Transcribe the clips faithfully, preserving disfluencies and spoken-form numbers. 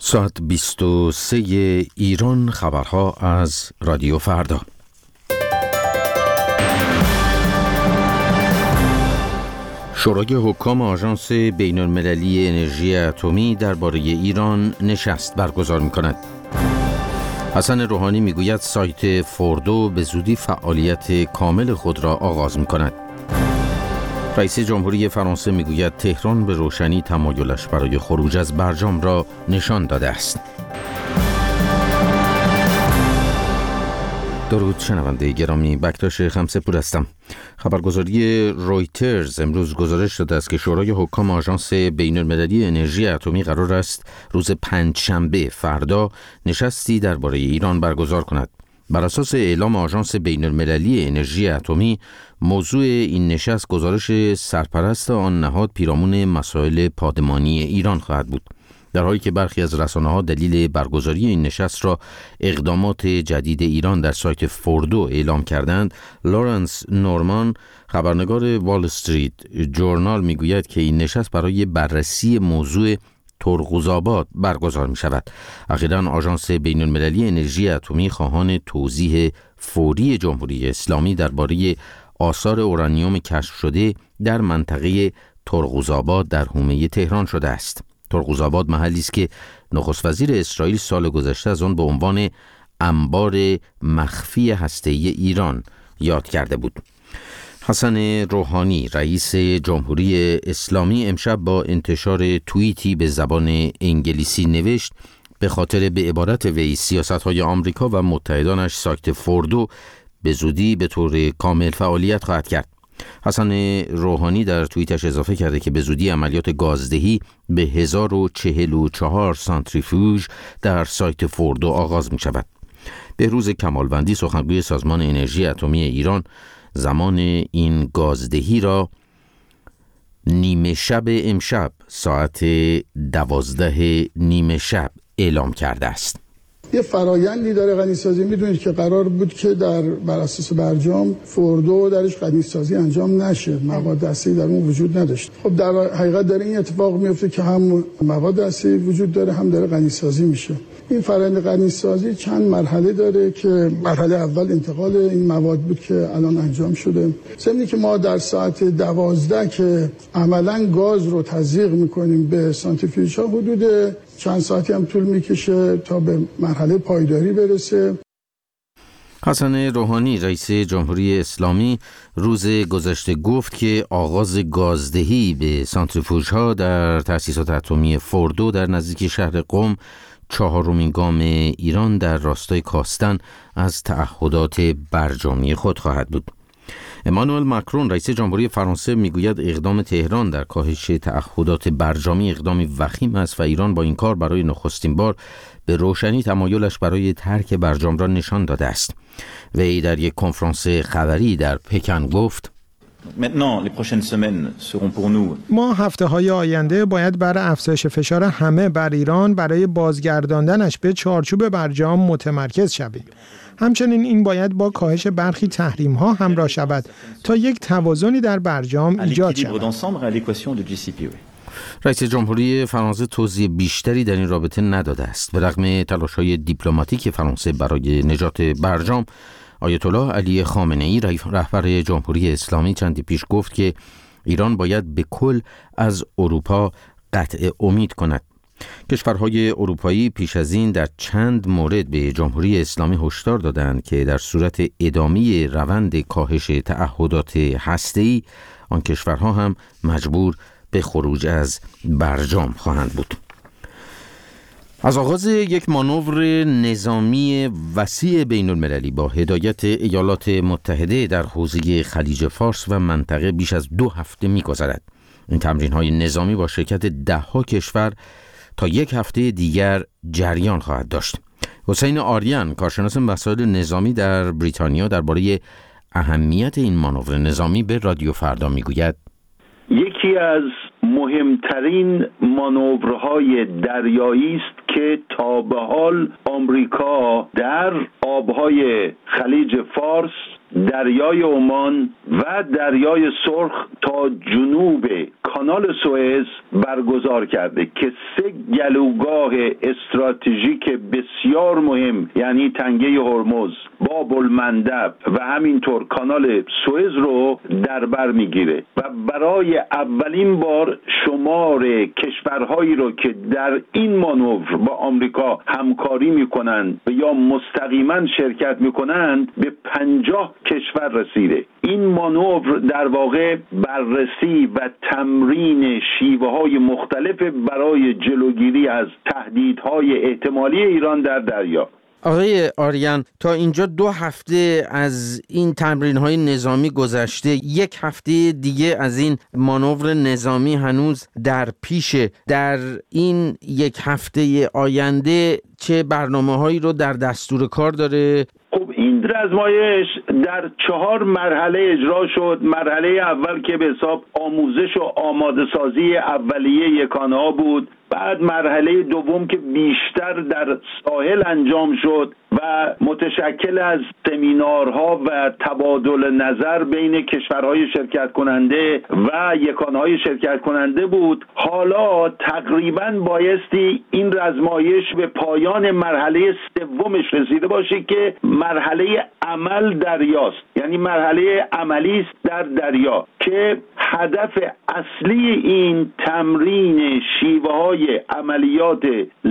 ساعت بیست و سه ایران، خبرها از رادیو فردا. شورای حکام آژانس بین المللی انرژی اتمی درباره ایران نشست برگزار می‌کند. حسن روحانی میگوید سایت فوردو به زودی فعالیت کامل خود را آغاز می‌کند. رئیس جمهوری فرانسه میگوید تهران به روشنی تمایلش برای خروج از برجام را نشان داده است. درود شنونده گرامی، بکتاش خمسپور هستم. خبرگزاری رویترز امروز گزارش داده است که شورای حکام آژانس بین المللی انرژی اتمی قرار است روز پنجشنبه فردا نشستی درباره ایران برگزار کند. بر اساس اعلام آژانس بین المللی انرژی اتمی، موضوع این نشست گزارش سرپرست آن نهاد پیرامون مسائل پادمانی ایران خواهد بود. در حالی که برخی از رسانه‌ها دلیل برگزاری این نشست را اقدامات جدید ایران در سایت فوردو اعلام کردند، لورنس نورمان، خبرنگار وال استریت جورنال، میگوید که این نشست برای بررسی موضوع ترقوزآباد برگزار می شود. اخیراً آژانس بین المللی انرژی اتمی خواهان توضیح فوری جمهوری اسلامی درباره آثار اورانیوم کشف شده در منطقه ترقوزآباد در حومه تهران شده است. ترقوزآباد محلی است که نخست وزیر اسرائیل سال گذشته از آن به عنوان انبار مخفی هسته‌ای ایران یاد کرده بود. حسن روحانی، رئیس جمهوری اسلامی، امشب با انتشار توییتی به زبان انگلیسی نوشت به خاطر به عبارت وی سیاست‌های آمریکا و متحدانش سایت فوردو به زودی به طور کامل فعالیت خواهد کرد. حسن روحانی در توییتش اضافه کرده که به زودی عملیات گازدهی به هزار و چهل و چهار سانتریفیوژ در سایت فوردو آغاز می شود. بهروز کمالوندی، سخنگوی سازمان انرژی اتمی ایران، زمان این گازدهی را نیمه شب امشب ساعت دوازده نیمه شب اعلام کرده است. یه فرایندی داره غنیسازی. میدونید که قرار بود که در بر اساس برجام فوردو درش غنیسازی انجام نشه، مواد اصلی در اون وجود نداشت. خب در حقیقت داره این اتفاق میفته که هم مواد اصلی وجود داره، هم داره غنیسازی میشه. این فرآیند غنیسازی چند مرحله داره که مرحله اول انتقال این مواد بود که الان انجام شده. ضمن که ما در ساعت دوازده که عملاً گاز رو تزریق میکنیم به سانتریفیوژها، حدود چند ساعتی هم طول میکشه تا به مرحله پایداری برسه. حسن روحانی، رئیس جمهوری اسلامی، روز گذشته گفت که آغاز گازدهی به سانتریفیوژها در تأسیسات اتمی فوردو در نزدیکی شهر قم، چهارمین گام ایران در راستای کاستن از تعهدات برجامی خود خواهد بود. امانوئل ماکرون، رئیس جمهوری فرانسه، میگوید اقدام تهران در کاهش تعهدات برجامی اقدامی وخیم است و ایران با این کار برای نخستین بار به روشنی تمایلش برای ترک برجام را نشان داده است. وی در یک کنفرانس خبری در پکن گفت: ما هفته های آینده باید برای افزایش فشار همه بر ایران برای بازگرداندنش به چارچوب برجام متمرکز شویم. همچنین این باید با کاهش برخی تحریم ها همراه شود تا یک توازنی در برجام ایجاد شود. رئیس جمهوری فرانسه توضیح بیشتری در این رابطه نداده است. به رغم تلاش‌های دیپلماتیک فرانسه برای نجات برجام، آیت الله علی خامنه‌ای، رهبر جمهوری اسلامی، چندی پیش گفت که ایران باید به کل از اروپا قطع امید کند. کشورهای اروپایی پیش از این در چند مورد به جمهوری اسلامی هشدار دادند که در صورت ادامه روند کاهش تعهدات هسته‌ای، آن کشورها هم مجبور به خروج از برجام خواهند بود. از آغاز یک مانور نظامی وسیع بین المللی با هدایت ایالات متحده در حوزه خلیج فارس و منطقه بیش از دو هفته می‌گذرد. این تمرین‌های نظامی با شرکت ده‌ها کشور تا یک هفته دیگر جریان خواهد داشت. حسین آریان، کارشناس مسائل نظامی در بریتانیا، درباره اهمیت این مانور نظامی به رادیو فردا میگوید: یکی از مهمترین مانورهای دریایی است که تا به حال آمریکا در آبهای خلیج فارس دریای عمان و دریای سرخ تا جنوب کانال سوئز برگزار کرده که سه گلوگاه استراتژیک بسیار مهم، یعنی تنگه هرمز، باب المندب و همینطور کانال سوئز رو در بر میگیره و برای اولین بار شمار کشورهایی رو که در این مانور با آمریکا همکاری میکنند و یا مستقیما شرکت میکنند به پنجاه کشور رسیده. این مانور در واقع بررسی و تمرین شیوه های مختلف برای جلوگیری از تهدیدهای احتمالی ایران در دریا. آقای آریان، تا اینجا دو هفته از این تمرین‌های نظامی گذشته، یک هفته دیگه از این مانور نظامی هنوز در پیشه. در این یک هفته آینده چه برنامه‌هایی رو در دستور کار داره؟ خب این رزمایش در چهار مرحله اجرا شد. مرحله اول که به حساب آموزش و آماده سازی اولیه یکانه‌ها بود، بعد مرحله دوم که بیشتر در ساحل انجام شد و متشکل از سمینارها و تبادل نظر بین کشورهای شرکت کننده و یکانهای شرکت کننده بود. حالا تقریباً بایستی این رزمایش به پایان مرحله سومش رسیده باشه که مرحله عمل دریاست، یعنی مرحله عملی است در دریا که هدف اصلی این تمرین شیوه های عملیات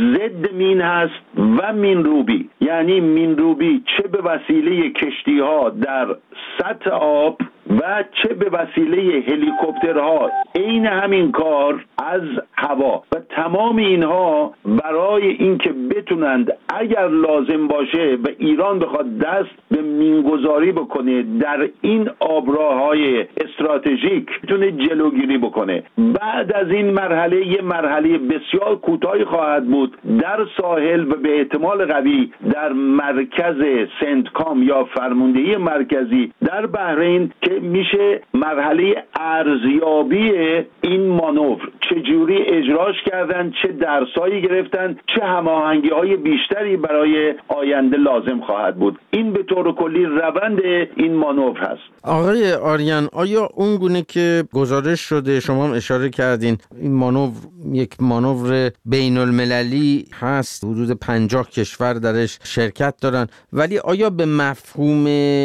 ضد مین هست و مینروبی، یعنی مینروبی چه به وسیله کشتی ها در سطح آب و چه به وسیله هلیکوپترها عین همین کار از هوا، و تمام اینها برای اینکه بتونند اگر لازم باشه و ایران بخواد دست به مینگذاری بکنه در این آبراههای استراتژیک بتونه جلوگیری بکنه. بعد از این مرحله یه مرحله بسیار کوتاهی خواهد بود در ساحل و به احتمال قوی در مرکز سنتکام یا فرماندهی مرکزی در بحرین که میشه مرحله ارزیابی این مانور، چجوری اجراش کردن، چه درسایی گرفتن، چه هماهنگی‌های بیشتری برای آینده لازم خواهد بود. این به طور کلی روند این مانور هست. آقای آریان، آیا اون گونه که گزارش شده، شما هم اشاره کردین، این مانور یک مانور بین المللی هست، حدود پنجاه کشور درش شرکت دارن، ولی آیا به مفهوم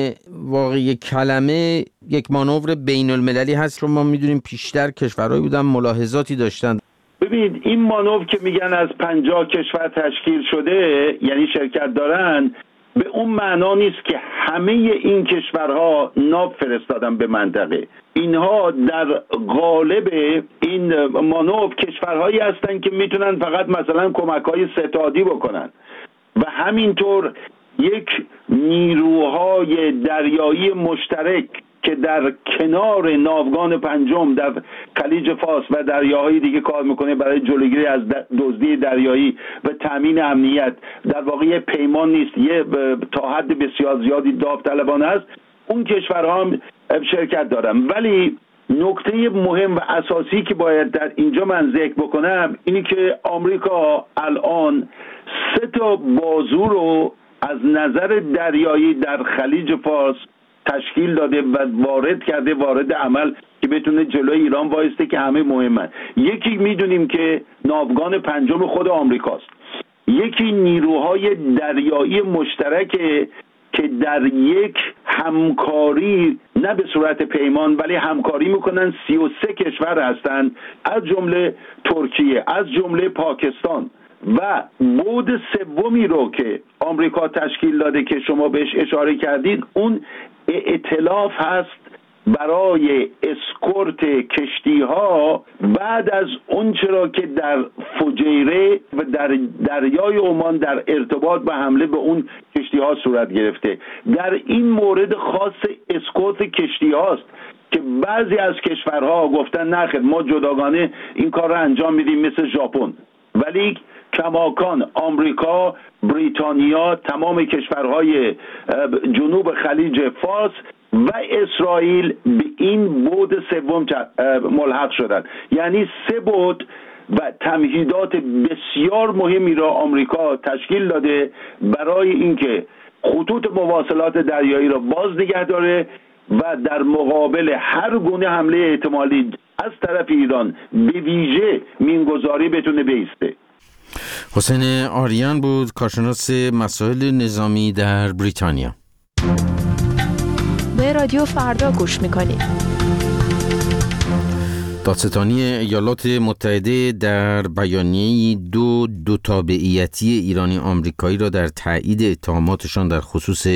واقعی کلمه یک مانور بین المللی هست؟ رو ما میدونیم پیشتر کشورهایی بودن ملاحظاتی داشتن. ببینید این مانور که میگن از پنجاه کشور تشکیل شده، یعنی شرکت دارن، به اون معنا نیست که همه این کشورها ناو فرستادن به منطقه. اینها در قالب این مانور کشورهایی هستن که میتونن فقط مثلا کمک‌های ستادی بکنن و همینطور یک نیروهای دریایی مشترک که در کنار ناوگان پنجم در خلیج فارس و دریاهای دیگه کار میکنه برای جلوگیری از دزدی دریایی و تامین امنیت. در واقع پیمان نیست، یه تا حد بسیار زیادی داوطلبانه است. اون کشورها هم شرکت دارن، ولی نکته مهم و اساسی که باید در اینجا من ذکر بکنم اینی که آمریکا الان سه تا بازو رو از نظر دریایی در خلیج فارس تشکیل داده و وارد کرده، وارد عمل که بتونه جلوی ایران وایسته که همه مهمن. یکی میدونیم که ناوگان پنجم خود آمریکاست، یکی نیروهای دریایی مشترکه که در یک همکاری، نه به صورت پیمان ولی همکاری میکنن، سی و سه کشور هستند از جمله ترکیه، از جمله پاکستان، و بود سومی رو که آمریکا تشکیل داده که شما بهش اشاره کردید، اون ائتلاف هست برای اسکورت کشتی ها بعد از اون چرا که در فجیره و در دریای عمان در ارتباط به حمله به اون کشتی ها صورت گرفته. در این مورد خاص اسکورت کشتی هاست که بعضی از کشورها گفتن نه خیر ما جداگانه این کار رو انجام میدیم مثل ژاپن، ولی کماکان آمریکا، بریتانیا، تمام کشورهای جنوب خلیج فارس و اسرائیل به این بعد سوم ملحق شدند. یعنی سه بعد و تمهیدات بسیار مهمی را آمریکا تشکیل داده برای اینکه خطوط مواصلات دریایی را باز نگه داره و در مقابل هر گونه حمله احتمالی از طرف ایران به ویژه مینگذاری بتونه بیسته. حسین آریان بود، کارشناس مسائل نظامی در بریتانیا. به رادیو فردا گوش میکنید. دادستانی ایالات متحده در بیانیه‌ای دو دو تابعیتی ایرانی آمریکایی را در تایید اتهاماتشان در خصوص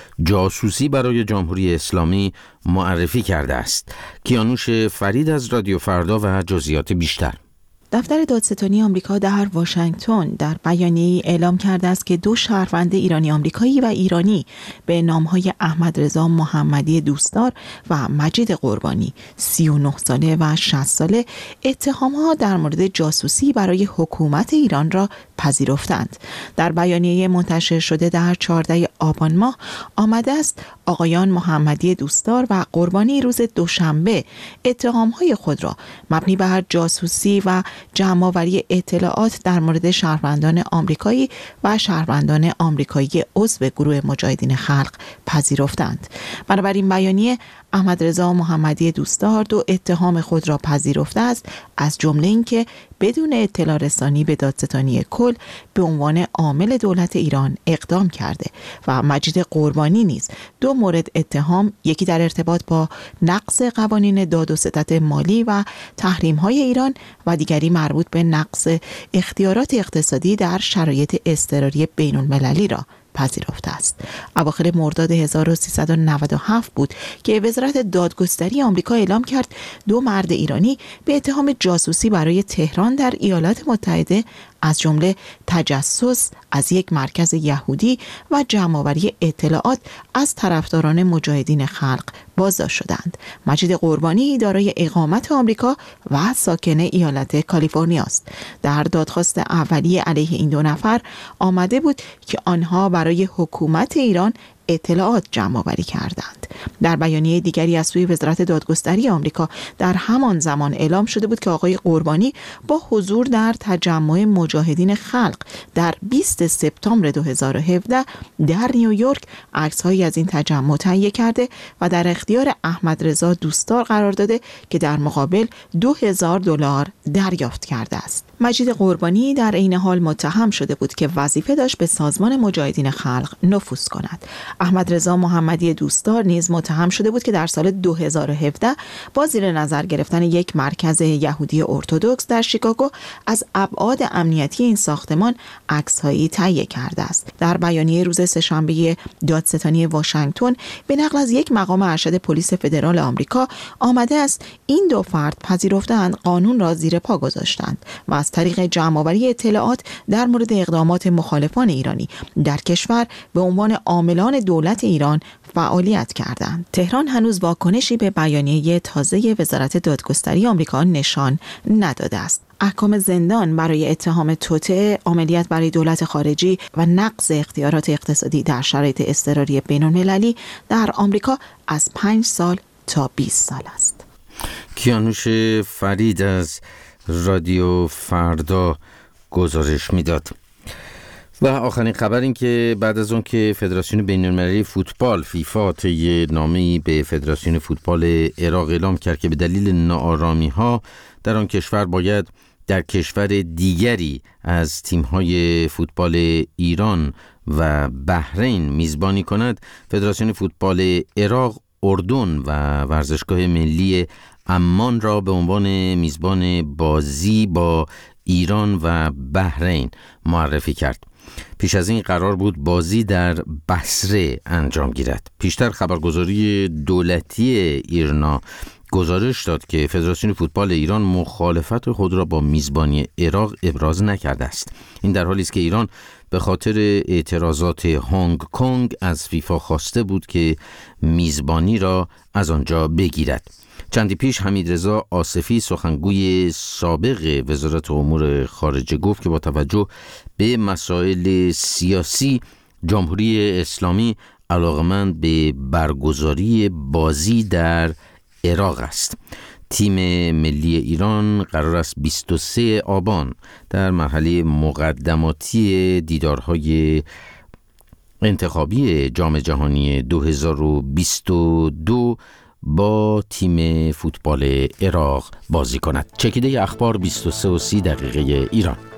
جاسوسی برای جمهوری اسلامی معرفی کرده است. کیانوش فرید از رادیو فردا و جزئیات بیشتر. دفتر دادستانی آمریکا در واشنگتن در بیانیه‌ای اعلام کرده است که دو شهروند ایرانی آمریکایی و ایرانی به نام‌های احمد رضا محمدی دوستدار و مجید قربانی سی و نه ساله و شصت ساله اتهام‌ها در مورد جاسوسی برای حکومت ایران را پذیرفتند. در بیانیه منتشر شده در چهاردهم آبان ماه آمده است آقایان محمدی دوستدار و قربانی روز دوشنبه اتهام‌های خود را مبنی بر جاسوسی و جمع‌آوری اطلاعات در مورد شهروندان آمریکایی و شهروندان آمریکایی عضو گروه مجاهدین خلق پذیرفتند. بنابراین بیانیه احمد رضا محمدی دوستدار دو اتهام خود را پذیرفته است، از جمله اینکه بدون اطلاع رسانی به دادستانی کل به عنوان عامل دولت ایران اقدام کرده و مجید قربانی نیز دو مورد اتهام، یکی در ارتباط با نقض قوانین داد و ستد مالی و تحریم‌های ایران و دیگری مربوط به نقض اختیارات اقتصادی در شرایط اضطراری بین‌المللی را پذیرفته است. اواخر مرداد هزار و سیصد و نود و هفت بود که وزارت دادگستری آمریکا اعلام کرد دو مرد ایرانی به اتهام جاسوسی برای تهران در ایالات متحده از جمله تجسس از یک مرکز یهودی و جمع‌آوری اطلاعات از طرفداران مجاهدین خلق بازداشت شدند. مجید قربانی دارای اقامت آمریکا و ساکن ایالت کالیفرنیا است. در دادخواست اولیه علیه این دو نفر آمده بود که آنها برای حکومت ایران اطلاعات جمع آوری کردند. در بیانیه دیگری از سوی وزارت دادگستری آمریکا در همان زمان اعلام شده بود که آقای قربانی با حضور در تجمع مجاهدین خلق در بیست سپتامبر دو هزار و هفده در نیویورک عکس‌هایی از این تجمع تهیه کرده و در اختیار احمد رضا دوستدار قرار داده که در مقابل دو هزار دلار دریافت کرده است. مجید قربانی در عین حال متهم شده بود که وظیفه داشت به سازمان مجاهدین خلق نفوذ کند. احمد رضا محمدی دوستدار نیز متهم شده بود که در سال دو هزار و هفده با زیر نظر گرفتن یک مرکز یهودی ارتدوکس در شیکاگو از ابعاد امنیتی این ساختمان عکس‌هایی تهیه کرده است. در بیانیه روز سه‌شنبه دادستانی واشنگتن به نقل از یک مقام ارشد پلیس فدرال آمریکا آمده است این دو فرد پذیرفتند قانون را زیر پا گذاشتند و از طریق جمع‌آوری اطلاعات در مورد اقدامات مخالفان ایرانی در کشور به عنوان عاملان دولت ایران فعالیت کردند. تهران هنوز واکنشی به بیانیه تازه وزارت دادگستری آمریکا نشان نداده است. احکام زندان برای اتهام توطئه، عملیات برای دولت خارجی و نقض اختیارات اقتصادی در شرایط اضطراری بین‌المللی در آمریکا از پنج سال تا بیست سال است. کیانوش فرید از رادیو فردا گزارش میداد. و آخرین خبر این که بعد از اون که فدراسیون بین‌المللی فوتبال فیفا طی نامه‌ای به فدراسیون فوتبال عراق اعلام کرد که به دلیل ناآرامی‌ها در آن کشور باید در کشور دیگری از تیم‌های فوتبال ایران و بحرین میزبانی کند، فدراسیون فوتبال عراق، اردن و ورزشگاه ملی عمان را به عنوان میزبان بازی با ایران و بحرین معرفی کرد. پیش از این قرار بود بازی در بصره انجام گیرد. پیشتر خبرگزاری دولتی ایرنا گزارش داد که فدراسیون فوتبال ایران مخالفت خود را با میزبانی عراق ابراز نکرده است. این در حالی است که ایران به خاطر اعتراضات هنگ کنگ از فیفا خواسته بود که میزبانی را از آنجا بگیرد. چندی پیش حمیدرضا آصفی سخنگوی سابق وزارت امور خارجه گفت که با توجه به مسائل سیاسی جمهوری اسلامی علاقمند به برگزاری بازی در عراق است. تیم ملی ایران قرار است بیست و سوم آبان در مرحله مقدماتی دیدارهای انتخابی جام جهانی دو هزار و بیست و دو با تیم فوتبال عراق بازی کند. چکیده اخبار بیست و سه و سی دقیقه ایران.